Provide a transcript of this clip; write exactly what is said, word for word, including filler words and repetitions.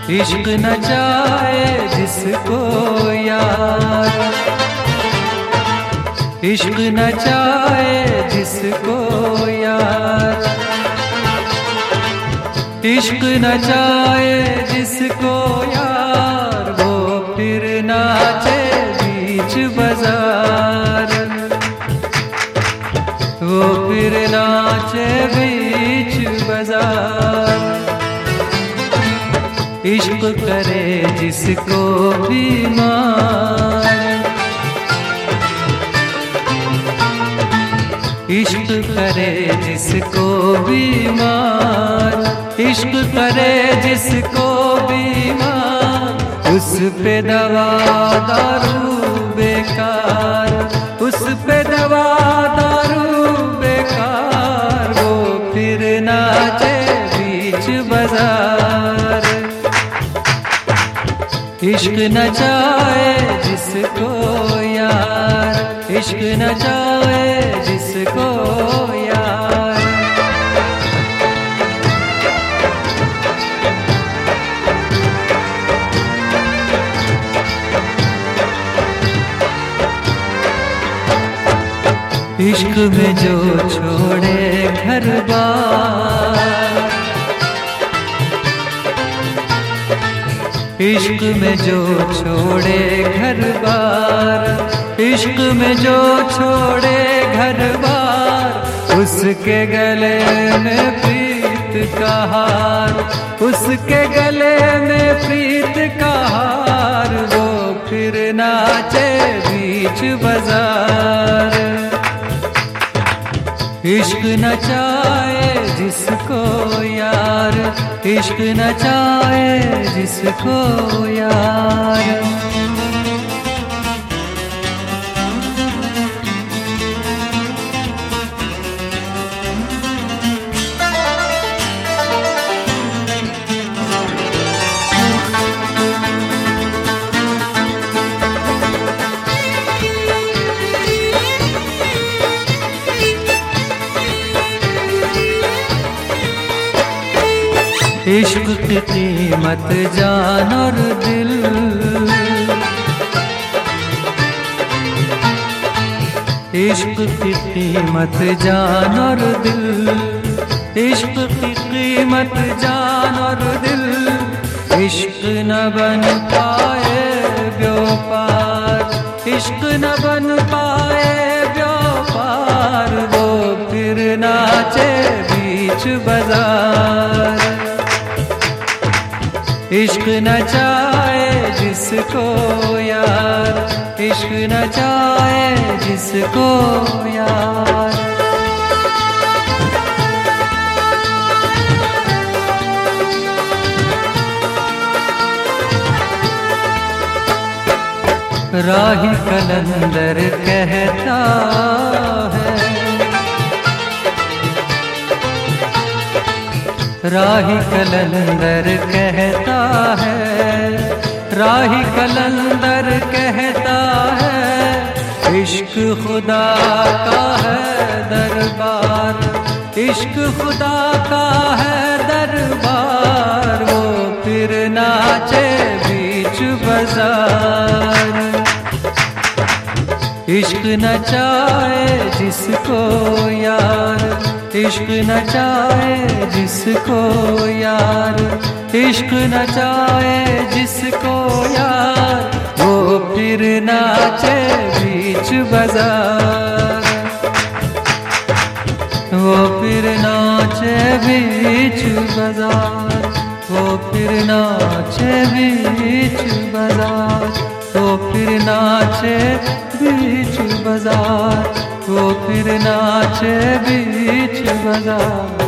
इश्क नचाए जिसको यार, इश्क नचाए जिसको यार, इश्क नचाए जिसको यार, वो फिर नाचे बीच बाजार, वो फिर नाचे बीच बाजार। इश्क करे जिसको बीमार, इश्क करे जिसको बीमार, इश्क करे जिसको बीमार, उस पे दवा दारू बेकार, उस पे दवा दारू बेकार, वो फिर नाचे बीच बाजार। इश्क नचाए जिसको यार, इश्क नचाए जिसको यार। इश्क में जो छोड़े घर बार, इश्क में जो छोड़े घर बार, इश्क में जो छोड़े घर बार, उसके गले में प्रीत का हार, उसके गले में प्रीत का हार, वो फिर नाचे बीच बाजार। इश्क नचाए जिसको यार, इश्क नचाए जिसको यार। इश्क की कीमत जान और दिल, इश्क की कीमत जान और दिल, इश्क की कीमत जान और दिल, इश्क न बन पाए व्यापार, इश्क न बन पाए व्यापार, वो फिर नाचे बीच बाजार। इश्क नचाए जिसको यार, इश्क नचाए जिसको यार। राही कलंदर कहता है, राही कलंदर कहता है, राही कलंदर कहता है, इश्क खुदा का है दरबार, इश्क खुदा का है दरबार, वो फिर नाचे बीच बाजार। इश्क नचाए जिसको यार, इश्क नचाए जिसको यार, इश्क नचाए जिसको यार, वो फिर नाचे बीच बाजार, वो फिर नाचे बीच बाजार, वो फिर नाचे बीच बाजार, वो फिर नाचे बीच बाजार, वो फिर नाचे बीच बाजार।